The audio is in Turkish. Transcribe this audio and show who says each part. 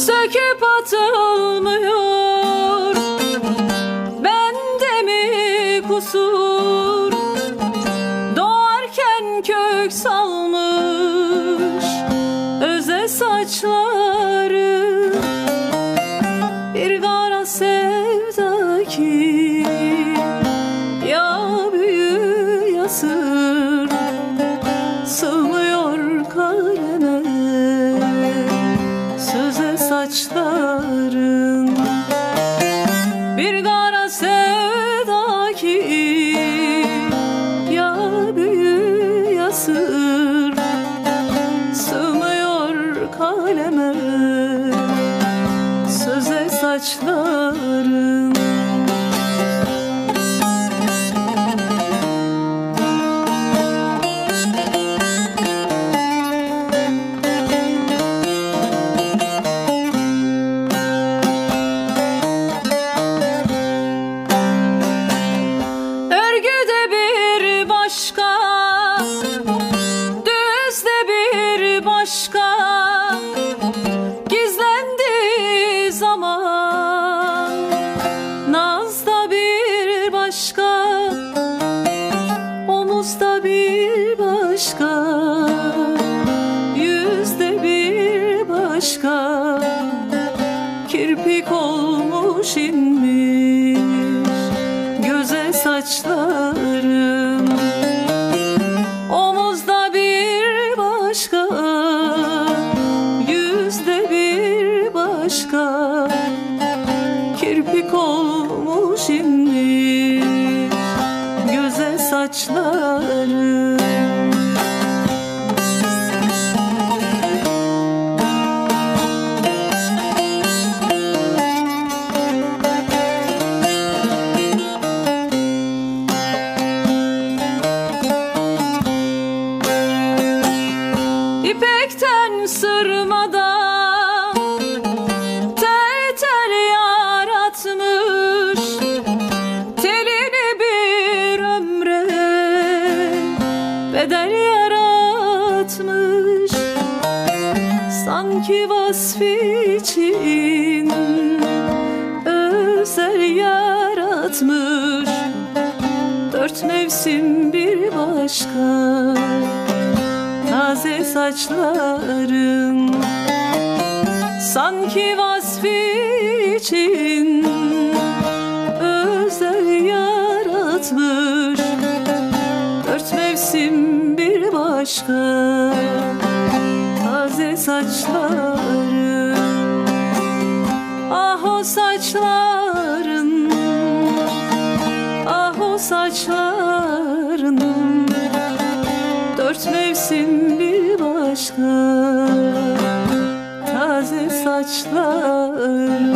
Speaker 1: söküp atılmıyor. Bende mi kusur, doğarken kök salmış öze saçları. Bir kara sevda ki ya büyü ya sır, sığmıyor kaleme söze saçların. Bir kara sevda ki ya büyü ya sır, sığmıyor kaleme söze saçların. Örgüde bir başka, düzde bir başka, gizlendiği zaman nazda bir başka, omuzda bir başka, yüzde bir başka, kirpik olmuş inmiş göze saçlarım. Omuzda bir başka, yüzde bir başka, kirpik olmuş inmiş göze saçlarım. İpekten sırmadan tel tel yaratmış, telini bir ömre bedel yaratmış. Sanki vasfı için özel yaratmış, dört mevsim bir başka taze saçların. Sanki vasfı için özel yaratmış, dört mevsim bir başka taze saçların. Ah o saçların, ah o saçların, dört mevsim bir başka taze saçlar.